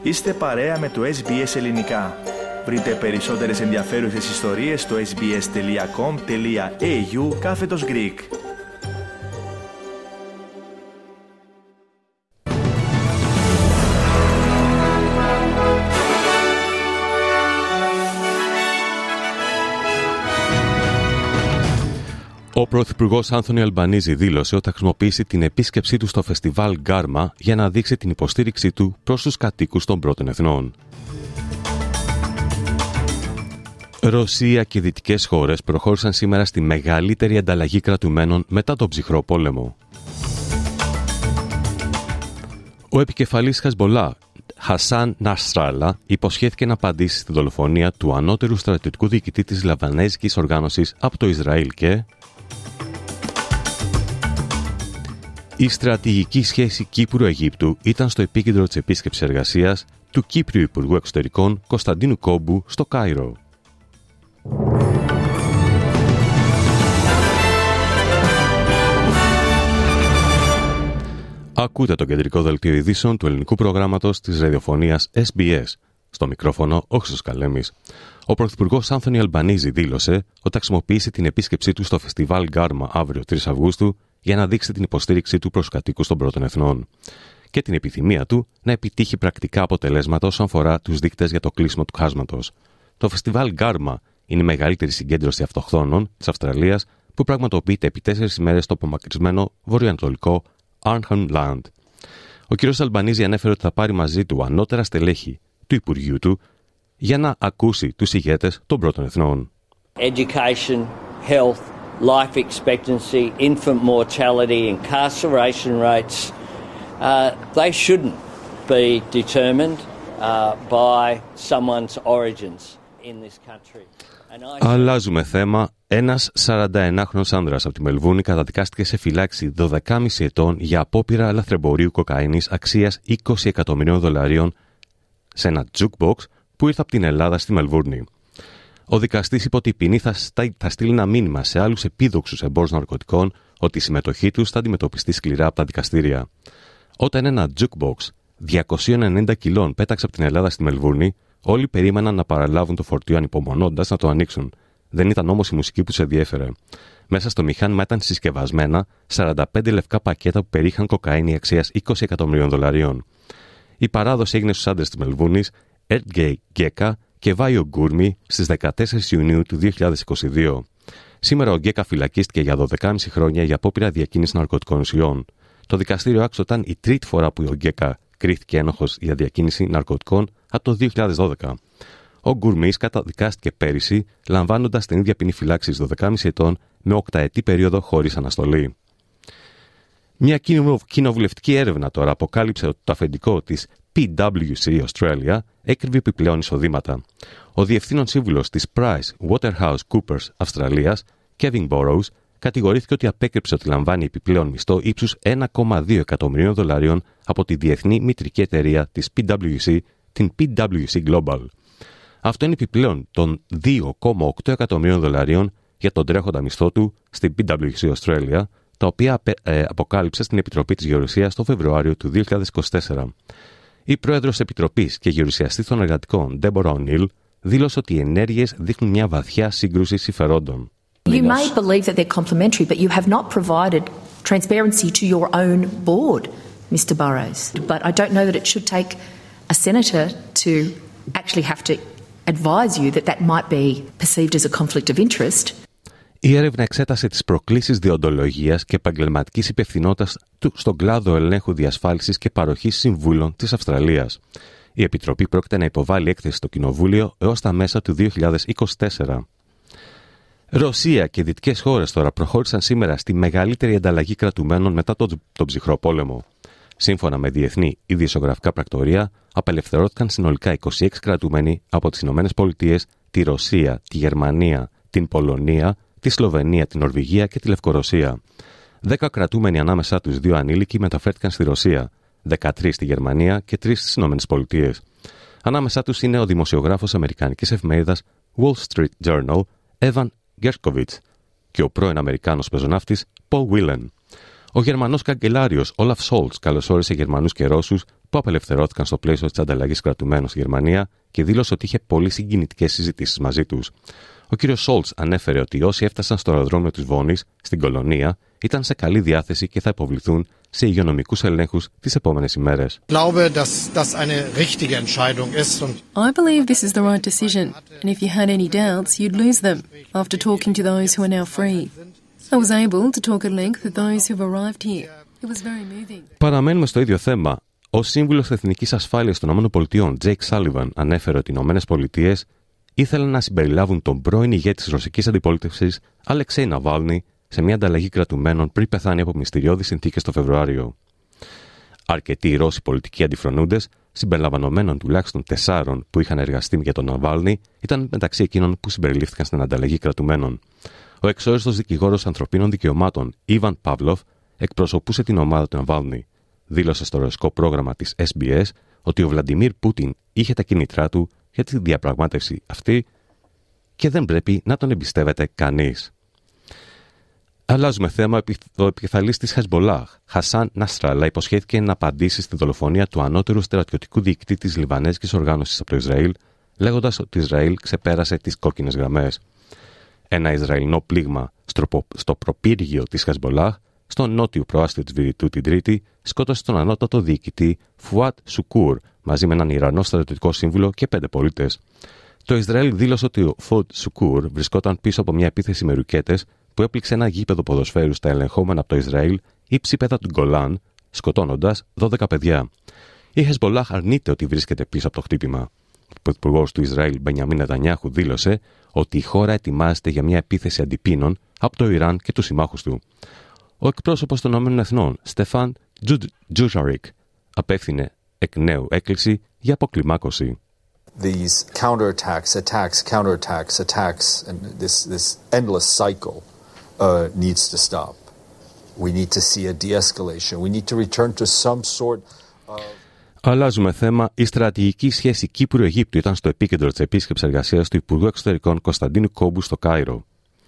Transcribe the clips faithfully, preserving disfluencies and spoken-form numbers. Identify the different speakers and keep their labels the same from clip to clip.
Speaker 1: Είστε παρέα με το ες μπι ες Ελληνικά. Βρείτε περισσότερες ενδιαφέρουσες ιστορίες στο sbs.com.au κάθετος Greek.
Speaker 2: Ο Πρωθυπουργός Άνθονι Αλμπανίζη δήλωσε ότι θα χρησιμοποιήσει την επίσκεψή του στο φεστιβάλ Γκάρμα για να δείξει την υποστήριξή του προς τους κατοίκους των πρώτων εθνών. Ρωσία και δυτικές χώρες προχώρησαν σήμερα στη μεγαλύτερη ανταλλαγή κρατουμένων μετά τον ψυχρό πόλεμο. Ο επικεφαλής Χεσμπολά, Χασάν Νασράλα, υποσχέθηκε να απαντήσει στη δολοφονία του ανώτερου στρατιωτικού διοικητή της Λιβανέζικης οργάνωσης από το Ισραήλ και η στρατηγική σχέση Κύπρου-Αιγύπτου ήταν στο επίκεντρο της επίσκεψης εργασίας του Κύπριου Υπουργού Εξωτερικών Κωνσταντίνου Κόμπου στο Κάιρο. Ακούτε το κεντρικό δελτίο ειδήσεων του ελληνικού προγράμματος της ραδιοφωνίας ες μπι ες. Στο μικρόφωνο ο Χρήστος Καλέμης. Ο Πρωθυπουργός Άνθονι Αλμπανίζη δήλωσε ότι θα χρησιμοποιήσει την επίσκεψή του στο φεστιβάλ Γκάρμα αύριο τρεις Αυγούστου για να δείξει την υποστήριξή του προς κατοίκους των πρώτων εθνών και την επιθυμία του να επιτύχει πρακτικά αποτελέσματα όσον αφορά τους δείκτες για το κλείσιμο του χάσματος. Το φεστιβάλ Γκάρμα είναι η μεγαλύτερη συγκέντρωση αυτοχθόνων της Αυστραλίας που πραγματοποιείται επί τέσσερις ημέρες στο απομακρυσμένο βορειοανατολικό Arnhem Land. Ο κ. Αλμπανίζη ανέφερε ότι θα πάρει μαζί του ανώτερα στελέχη του Υπουργείου του για να ακούσει τους ηγέτες των πρώτων εθνών.
Speaker 3: Education, health, life expectancy, infant mortality, incarceration rates, uh, they shouldn't be determined uh, by someone's origins in this country.
Speaker 2: Αλλάζουμε θέμα. Ένας σαρανταενάχρονος άνδρας από τη Μελβούρνη καταδικάστηκε σε φυλάξη δώδεκα κόμμα πέντε ετών για απόπειρα λαθρεμπορίου κοκαίνης αξίας είκοσι εκατομμυρίων δολαρίων σε ένα jukebox που ήρθε από την Ελλάδα στη Μελβούρνη. Ο δικαστής είπε ότι η ποινή θα, θα στείλει ένα μήνυμα σε άλλους επίδοξους εμπόρους ναρκωτικών ότι η συμμετοχή τους θα αντιμετωπιστεί σκληρά από τα δικαστήρια. Όταν ένα jukebox διακόσια ενενήντα κιλών πέταξε από την Ελλάδα στη Μελβούρνη, όλοι περίμεναν να παραλάβουν το φορτίο ανυπομονώντας να το ανοίξουν. Δεν ήταν όμως η μουσική που τους ενδιέφερε. Μέσα στο μηχάνημα ήταν συσκευασμένα σαράντα πέντε λευκά πακέτα που περίχαν κοκαίνη αξίας είκοσι εκατομμυρίων δολαρίων. Η παράδοση έγινε στους άντρες της Μελβούρνης, Erdgay Γκέκα και Βάιο Γκούρμι, στις δεκατέσσερις Ιουνίου του δύο χιλιάδες είκοσι δύο. Σήμερα ο Γκέκα φυλακίστηκε για δώδεκα κόμμα πέντε χρόνια για απόπειρα διακίνησης ναρκωτικών ουσιών. Το δικαστήριο άκουσε ότι ήταν η τρίτη φορά που ο Γκέκα κρίθηκε ένοχος για διακίνηση ναρκωτικών από το δύο χιλιάδες δώδεκα. Ο Γκουρμής καταδικάστηκε πέρυσι, λαμβάνοντας την ίδια ποινή φυλάξης δώδεκα κόμμα πέντε ετών με οκταετή περίοδο χωρίς αναστολή. Μια κοινοβουλευτική έρευνα τώρα αποκάλυψε ότι το αφεντικό της πι ντάμπλιου σι Australia έκρυβε επιπλέον εισοδήματα. Ο διευθύνων σύμβουλος της PricewaterhouseCoopers Αυστραλίας, Kevin Burrows, κατηγορήθηκε ότι απέκρυψε ότι λαμβάνει επιπλέον μισθό ύψους ένα κόμμα δύο εκατομμυρίων δολαρίων από τη διεθνή μητρική εταιρεία της πι ντάμπλιου σι, την πι ντάμπλιου σι Global. Αυτό είναι επιπλέον των δύο κόμμα οκτώ εκατομμυρίων δολαρίων για τον τρέχοντα μισθό του στην πι ντάμπλιου σι Australia, τα οποία ε, αποκάλυψε στην Επιτροπή της Γεωργίας το Φεβρουάριο του δύο χιλιάδες είκοσι τέσσερα. Η πρόεδρος Επιτροπής και γερουσιαστής των εργατικών, Deborah O'Neill, δήλωσε ότι οι ενέργειες δείχνουν μια βαθιά σύγκρουση συμφερόντων.
Speaker 4: You may believe that they're complementary, but you have not provided transparency to your own board, Mister Burrows. But I don't know that it should take a senator to actually have to advise you that that might be perceived as a conflict of interest.
Speaker 2: Η έρευνα εξέτασε τις προκλήσεις δεοντολογίας και επαγγελματικής υπευθυνότητας στον κλάδο ελέγχου διασφάλισης και παροχής συμβούλων της Αυστραλίας. Η Επιτροπή πρόκειται να υποβάλει έκθεση στο Κοινοβούλιο έως τα μέσα του δύο χιλιάδες είκοσι τέσσερα. Ρωσία και δυτικές χώρες τώρα προχώρησαν σήμερα στη μεγαλύτερη ανταλλαγή κρατουμένων μετά τον, τον ψυχρό πόλεμο. Σύμφωνα με διεθνή ειδησιογραφικά πρακτορία, απελευθερώθηκαν συνολικά είκοσι έξι κρατουμένοι από τις Ηνωμένες Πολιτείες, τη Ρωσία, τη Γερμανία, την Πολωνία, τη Σλοβενία, την Νορβηγία και τη Λευκορωσία. Δέκα κρατούμενοι ανάμεσά τους δύο ανήλικοι μεταφέρθηκαν στη Ρωσία, δεκατρείς στη Γερμανία και τρεις στις Ηνωμένες Πολιτείες. Ανάμεσά τους είναι ο δημοσιογράφος αμερικανικής εφημερίδας Wall Street Journal, Evan Gershkovich, και ο πρώην Αμερικάνος πεζοναύτης Paul Whelan. Ο Γερμανός καγκελάριος Olaf Scholz καλωσόρισε Γερμανούς και Ρώσους που απελευθερώθηκαν στο πλαίσιο της ανταλλαγής κρατουμένων στη Γερμανία και δήλωσε ότι είχε πολύ συγκινητικές συζητήσεις μαζί τους. Ο κ. Σόλτς ανέφερε ότι όσοι έφτασαν στο αεροδρόμιο της Βόνης, στην Κολονία, ήταν σε καλή διάθεση και θα υποβληθούν σε υγειονομικούς ελέγχους τις επόμενες ημέρες.
Speaker 5: I
Speaker 6: believe this is the right decision, and if you had any doubts, you'd lose them after talking to those who are now free. I was able to talk at length with those who've arrived here. It was very moving.
Speaker 2: Παραμένουμε στο ίδιο θέμα. Ο σύμβουλος εθνικής ασφάλειας των ΗΠΑ, Τζέικ Σάλιβαν, ανέφερε ότι οι ΗΠΑ ήθελαν να συμπεριλάβουν τον πρώην ηγέτη της ρωσικής αντιπολίτευσης, Αλεξέη Ναβάλνη, σε μια ανταλλαγή κρατουμένων πριν πεθάνει από μυστηριώδεις συνθήκες το Φεβρουάριο. Αρκετοί Ρώσοι πολιτικοί αντιφρονούντες, συμπεριλαμβανομένων τουλάχιστον τεσσάρων που είχαν εργαστεί για τον Ναβάλνη, ήταν μεταξύ εκείνων που συμπεριλήφθηκαν στην ανταλλαγή κρατουμένων. Ο εξόριστος δικηγόρος ανθρωπίνων δικαιωμάτων, Ιβαν Παύλοφ, εκπροσωπούσε την ομάδα του Ναβάλνη. Δήλωσε στο ρωσικό πρόγραμμα της ες μπι ες ότι ο Βλαντιμίρ Πούτιν είχε τα κίνητρά του για τη διαπραγμάτευση αυτή και δεν πρέπει να τον εμπιστεύεται κανείς. Αλλάζουμε θέμα. Ο επικεφαλής της Χεσμπολάχ, Χασάν Ναστράλα, υποσχέθηκε να απαντήσει στη δολοφονία του ανώτερου στρατιωτικού διοικητή της Λιβανέζικης οργάνωσης από το Ισραήλ, λέγοντας ότι το Ισραήλ ξεπέρασε τις κόκκινες γραμμές. Ένα Ισραηλινό πλήγμα στο προπύργιο της Χεσμπολάχ, στο νότιο προάστιο της Βηρητού την Τρίτη, σκότωσε τον ανώτατο διοικητή Φουάτ Σουκούρ μαζί με έναν Ιρανό στρατιωτικό σύμβουλο και πέντε πολίτες. Το Ισραήλ δήλωσε ότι ο Φουάτ Σουκούρ βρισκόταν πίσω από μια επίθεση με ρουκέτες που έπληξε ένα γήπεδο ποδοσφαίρου στα ελεγχόμενα από το Ισραήλ υψίπεδα του Γκολάν, σκοτώνοντας δώδεκα παιδιά. Η Χεσμπολάχ αρνείται ότι βρίσκεται πίσω από το χτύπημα. Ο υπουργός του Ισραήλ, Μπενιαμίν Νετανιάχου, δήλωσε ότι η χώρα ετοιμάζεται για μια επίθεση αντιπίνων από το Ιράν και τους συμμάχους του. Ο εκπρόσωπος των ΗΠΑ, Στεφάν Τζούζαρικ, απέφθινε εκ νέου έκκληση για αποκλιμάκωση.
Speaker 7: These counterattacks, attacks, counterattacks, attacks, and this this endless cycle uh, needs to stop. We need to see a de-escalation. We need to return to some sort of...
Speaker 2: Αλλάζουμε θέμα. Η στρατηγική σχέση Κύπρου-Αιγύπτου ήταν στο επίκεντρο της επίσκεψης εργασίας του Υπουργού Εξωτερικών Κωνσταντίνου Κόμπου στο Κάιρο.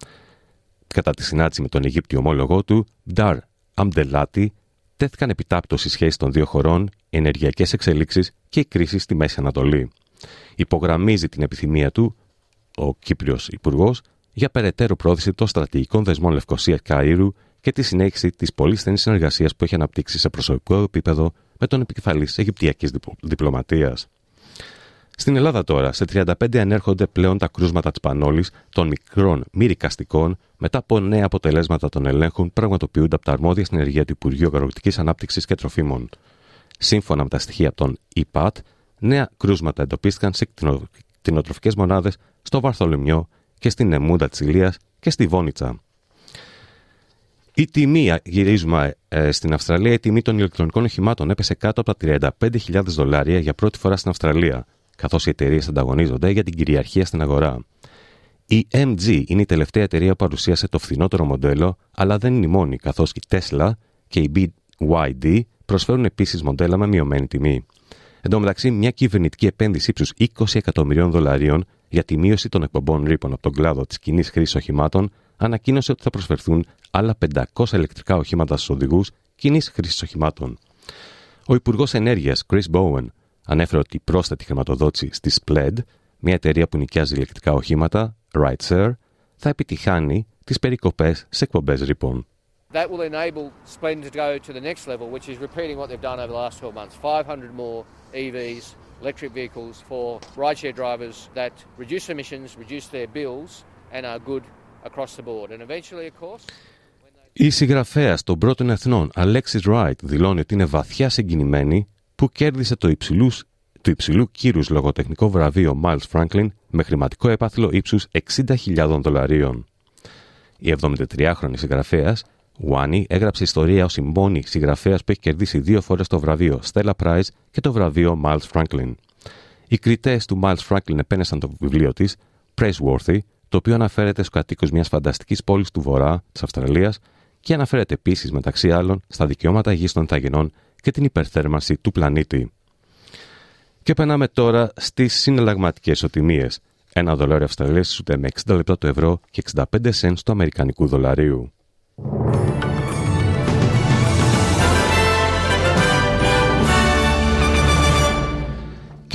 Speaker 2: Κατά τη συνάντηση με τον Αιγύπτιο ομόλογό του, Ντάρ Αμπντελάτη, τέθηκαν επιτάπητος οι σχέσεις των δύο χωρών, οι ενεργειακές εξελίξεις και η κρίση στη Μέση Ανατολή. Υπογραμμίζει την επιθυμία του, ο Κύπριος Υπουργός, για περαιτέρω πρόθεση των στρατηγικών δεσμών Λευκωσίας-Καΐρου και τη συνέχιση της πολύ στενής συνεργασίας που έχει αναπτύξει σε προσωπικό επίπεδο με τον επικεφαλής Αιγυπτιακής διπλωματίας. Στην Ελλάδα τώρα, σε τριάντα πέντε ανέρχονται πλέον τα κρούσματα της πανόλης των μικρών μυρικαστικών μετά από νέα αποτελέσματα των ελέγχων πραγματοποιούνται από τα αρμόδια στην ενεργεία του Υπουργείου Αγροτικής Ανάπτυξης και Τροφίμων. Σύμφωνα με τα στοιχεία των ι πατ, νέα κρούσματα εντοπίστηκαν σε κτηνοτροφικές μονάδες στο Βαρθολομιό και στην Εμούντα της Ηλίας και στη Βόνιτσα. Η τιμή, γυρίζουμε ε, στην Αυστραλία, η τιμή των ηλεκτρονικών οχημάτων έπεσε κάτω από τα τριάντα πέντε χιλιάδες δολάρια για πρώτη φορά στην Αυστραλία, καθώς οι εταιρείες ανταγωνίζονται για την κυριαρχία στην αγορά. Η εμ τζι είναι η τελευταία εταιρεία που παρουσίασε το φθηνότερο μοντέλο, αλλά δεν είναι η μόνη, καθώς η Tesla και η μπι γουάι ντι προσφέρουν επίσης μοντέλα με μειωμένη τιμή. Εν τω μεταξύ, μια κυβερνητική επένδυση ύψους είκοσι εκατομμυρίων δολαρίων για τη μείωση των εκπομπών ρήπων από τον κλάδο της κοινής χρήσης οχημάτων ανακοίνωσε ότι θα προσφερθούν άλλα πεντακόσια ηλεκτρικά οχήματα στους οδηγούς κοινής χρήσης οχημάτων. Ο Υπουργός Ενέργειας, Chris Bowen, ανέφερε ότι η πρόσθετη χρηματοδότηση στη Spled, μια εταιρεία που νοικιάζει ηλεκτρικά οχήματα, RightShare, θα επιτυχάνει τις περικοπές σε εκπομπές ρήπων.
Speaker 8: That will enable Splendid to go to the next level, which is repeating what they've done over the last twelve months. five hundred more ι βις, electric vehicles for rideshare drivers that reduce emissions, reduce their bills and are good across the board. And eventually, of course...
Speaker 2: Η συγγραφέας των πρώτων εθνών, Alexis Wright, δηλώνει ότι είναι βαθιά συγκινημένη που κέρδισε το υψηλούς, του υψηλού κύρους λογοτεχνικό βραβείο Miles Franklin με χρηματικό έπαθλο ύψους εξήντα χιλιάδων δολαρίων. Η εβδομηντατριάχρονη συγγραφέας Wani έγραψε ιστορία ως η μόνη συγγραφέας που έχει κερδίσει δύο φορές το βραβείο Stella Prize και το βραβείο Miles Franklin. Οι κριτές του Miles Franklin επένεσαν το βιβλίο της Praiseworthy, το οποίο αναφέρεται στους κατοίκους μιας φανταστικής πόλης του βορρά της Αυστραλίας και αναφέρεται επίσης μεταξύ άλλων στα δικαιώματα γης των ηθαγενών και την υπερθέρμανση του πλανήτη. Και περνάμε τώρα στις συναλλαγματικές ισοτιμίες. Ένα δολάριο Αυστραλίας ισούται με εξήντα λεπτά του ευρώ και εξήντα πέντε σεντ του αμερικανικού δολαρίου.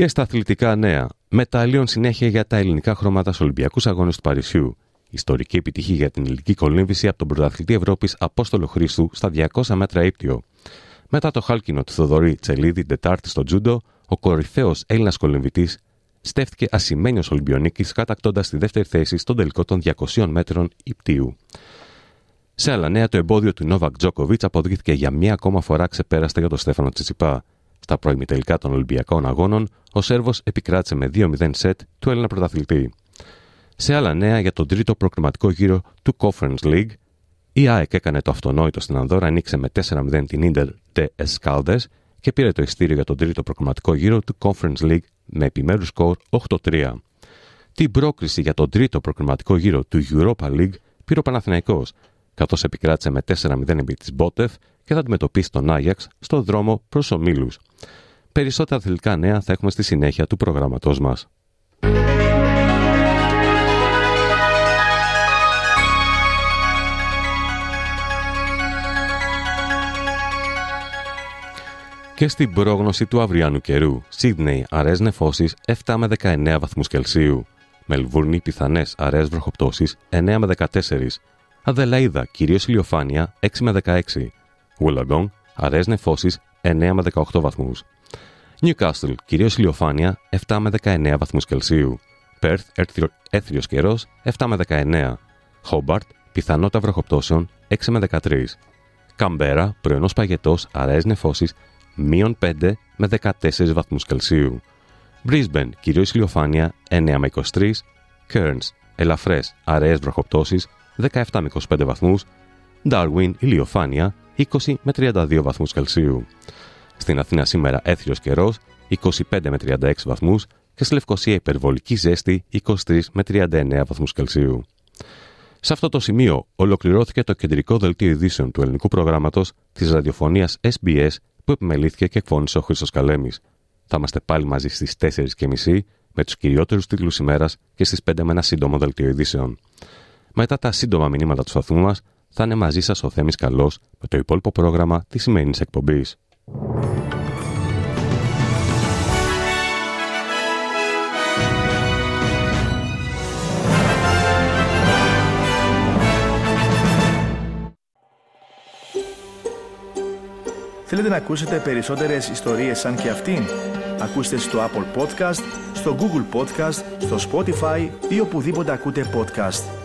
Speaker 2: Και στα αθλητικά νέα, μετάλλιον συνέχεια για τα ελληνικά χρώματα στους Ολυμπιακούς Αγώνες του Παρισιού. Ιστορική επιτυχία για την ελληνική κολύμβηση από τον πρωταθλητή Ευρώπης Απόστολο Χρήστου στα διακόσια μέτρα ύπτιο. Μετά το χάλκινο του Θοδωρή Τσελίδη Τετάρτη στο τζούντο, ο κορυφαίος Έλληνας κολυμβητής στέφθηκε ασημένιος Ολυμπιονίκης, κατακτώντας τη δεύτερη θέση στον τελικό των διακοσίων μέτρων ύπτιου. Σε άλλα νέα, το εμπόδιο του Νόβακ Τζόκοβιτς αποδείχθηκε για μία ακόμα φορά ξεπέραστα για τον Στέφανο Τσιτσιπά. Στα προημιτελικά των Ολυμπιακών Αγώνων, ο Σέρβος επικράτησε με δύο μηδέν σετ του Έλληνα πρωταθλητή. Σε άλλα νέα, για τον τρίτο προκριματικό γύρο του Conference League, η ΑΕΚ έκανε το αυτονόητο στην Ανδόρα, ανοίξε με τέσσερα μηδέν την Ίντερ ντε Εσκάλδες και πήρε το ειστήριο για τον τρίτο προκριματικό γύρο του Conference League με επιμέρους σκορ οκτώ τρία. Την πρόκριση για τον τρίτο προκριματικό γύρο του Europa League πήρε ο Παναθηναϊκός, καθώς επικράτησε με τέσσερα μηδέν επί της Μπότεφ και θα αντιμετωπίσει τον Άγιαξ στο δρόμο προς ομίλους. Περισσότερα αθλητικά νέα θα έχουμε στη συνέχεια του προγραμματός μας. Και στην πρόγνωση του αυριανού καιρού, Σίδνεϊ αραιές νεφώσεις επτά με δεκαεννέα βαθμούς Κελσίου, Μελβούρνη πιθανές αραιές βροχοπτώσεις εννέα με δεκατέσσερα, Αδελαΐδα κυρίως ηλιοφάνεια έξι με δεκαέξι, Wollongong αραιές νεφώσεις εννέα με δεκαοκτώ βαθμούς, Newcastle κυρίως ηλιοφάνεια επτά με δεκαεννέα βαθμούς Κελσίου, Perth έθριος καιρός επτά με δεκαεννέα, Hobart πιθανότητα βροχοπτώσεων έξι με δεκατρία, Καμπέρα πρωινός παγετός αραιές νεφώσεις μείον πέντε με δεκατέσσερα βαθμούς Κελσίου, Brisbane κυρίως ηλιοφάνεια εννέα με είκοσι τρία, Cairns ελαφρές αραιές βροχοπτώσεις δεκαεπτά με είκοσι πέντε βαθμούς, Darwin ηλιοφάνεια είκοσι με τριάντα δύο βαθμούς Κελσίου. Στην Αθήνα σήμερα έθριος καιρός είκοσι πέντε με τριάντα έξι βαθμούς και στη Λευκοσία υπερβολική ζέστη είκοσι τρία με τριάντα εννέα βαθμούς Κελσίου. Σε αυτό το σημείο ολοκληρώθηκε το κεντρικό δελτίο ειδήσεων του ελληνικού προγράμματος της ραδιοφωνίας ες μπι ες που επιμελήθηκε και εκφώνησε ο Χρήστος Καλέμης. Θα είμαστε πάλι μαζί στις τέσσερις και μισή με τους κυριότερους τίτλους ημέρας και στις πέντε με ένα σύντομο δελτίο ειδήσεων. Μετά τα σύντομα μηνύματα του σταθμού μας, θα είναι μαζί σας ο Θέμης Καλός με το υπόλοιπο πρόγραμμα της σημερινής εκπομπής.
Speaker 1: Θέλετε να ακούσετε περισσότερες ιστορίες σαν και αυτήν? Ακούστε στο Apple Podcast, στο Google Podcast, στο Spotify ή οπουδήποτε ακούτε podcast.